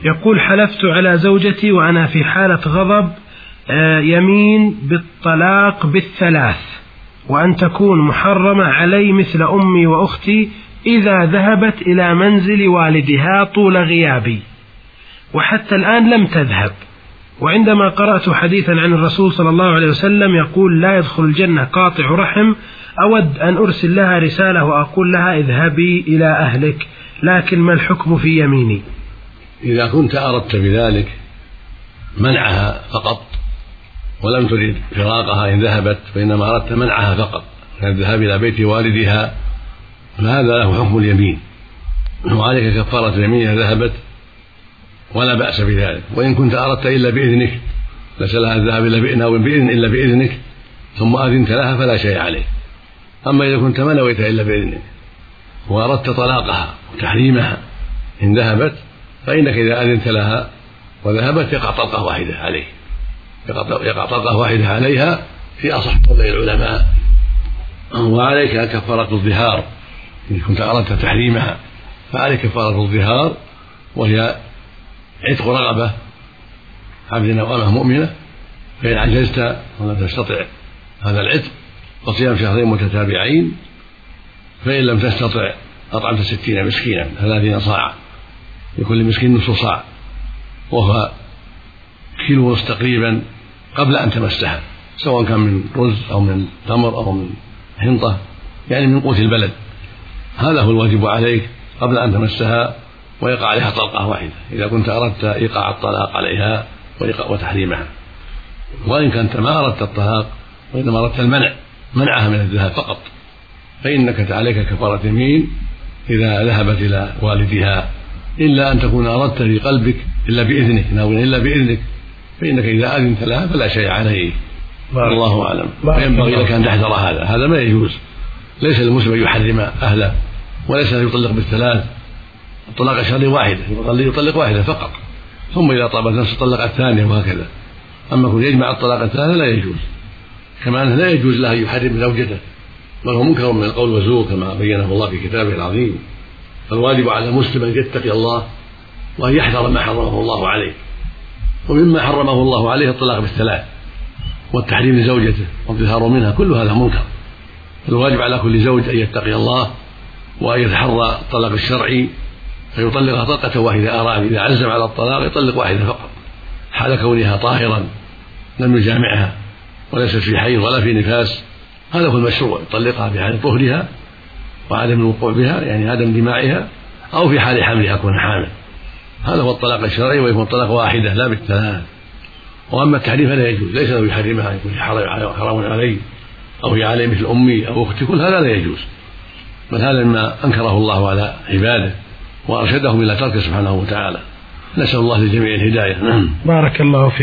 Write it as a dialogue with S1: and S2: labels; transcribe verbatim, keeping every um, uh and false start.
S1: يقول: حلفت على زوجتي وأنا في حالة غضب يمين بالطلاق بالثلاث، وأن تكون محرمة علي مثل أمي وأختي إذا ذهبت إلى منزل والدها طول غيابي، وحتى الآن لم تذهب. وعندما قرأت حديثا عن الرسول صلى الله عليه وسلم يقول: لا يدخل الجنة قاطع رحم، أود أن أرسل لها رسالة وأقول لها: اذهبي إلى أهلك، لكن ما الحكم في يميني؟
S2: إذا كنت أردت بذلك منعها فقط ولم تريد فراقها إن ذهبت، وإنما أردت منعها فقط من الذهاب إلى بيت والدها، فهذا له حكم اليمين، وعليك كفارة اليمين إذا ذهبت ولا بأس بذلك. وإن كنت أردت إلا بإذنك، ليس لها الذهاب إلا بإذنها وبإذن إلا بإذنك ثم أذنت لها فلا شيء عليك. أما إذا كنت ما نويت إلا بإذنك وأردت طلاقها وتحريمها إن ذهبت، فإنك إذا أذنت لها وذهبت يقع طلقة واحدة عليه، يقع طلقة واحدة عليها في أصح قولي العلماء. وعليك كفارة الظهار إن كنت أردت تحريمها، فعليك كفارة الظهار، وهي عتق رغبة عبد أو أمة مؤمنة، فإن عجزت ولم تستطع هذا العتق فصيام شهرين متتابعين، فإن لم تستطع أطعمت ستين مسكينا ثلاثين صاعا، لكل مسكين نصف صاع، وهو كيلو ونصف تقريبا قبل أن تمسها، سواء كان من رز أو من تمر أو من حنطة، يعني من قوت البلد. هذا هو الواجب عليك قبل أن تمسها، ويقع عليها طلقة واحدة إذا كنت أردت إيقاع الطلاق عليها وتحريمها. وإن كنت ما أردت الطلاق وإنما أردت المنع منعها من الذهاب فقط، فإنك عليك كفارة يمين إذا ذهبت إلى والدها، إلا أن تكون أردت في قلبك إلا بإذنك، ناويا إلا بإذنك، فإنك إذا أذنت لها فلا شيء عليه. الله أعلم. فينبغي لك أن تحذر هذا، هذا ما يجوز. ليس المسلم يحرم أهله، وليس يطلق بالثلاث، الطلاق الشرعي واحدة، يطلق واحدة فقط، ثم إذا طابت نفسه طلق الثانية، وهكذا. أما كن يجمع الطلاق الثانية لا يجوز، كما أنه لا يجوز له أن يحرم زوجته، بل هو منكر من القول والزور كما بينه الله في كتابه العظيم. فالواجب على المسلم أن يتقي الله وأن يحذر ما حرمه الله عليه، ومما حرمه الله عليه الطلاق بالثلاث والتحريم لزوجته والظهار منها، كل هذا منكر. فالواجب على كل زوج أن يتقي الله وأن يتحرى الطلاق الشرعي، فيطلقها طلقة واحدة أراد. إذا عزم على الطلاق يطلق واحدة فقط حال كونها طاهرا لم يجامعها وليست في حيض ولا في نفاس، هذا هو المشروع، يطلقها في حال طهرها وعدم الوقوع بها، يعني عدم جماعها، أو في حال حملها كون حامل. هذا هو الطلاق الشرعي، ويكون طلاق واحدة لا بالثلاث. وأما التحريم فلا يجوز، ليس له يحرمها يكون حرام عليه أو هي عليه مثل أمي أو أختي، كل هذا لا يجوز، بل هذا مما أنكره الله على عباده وأرشدهم إلى تركه سبحانه وتعالى. نسأل الله للجميع الهداية.
S1: بارك الله فيك.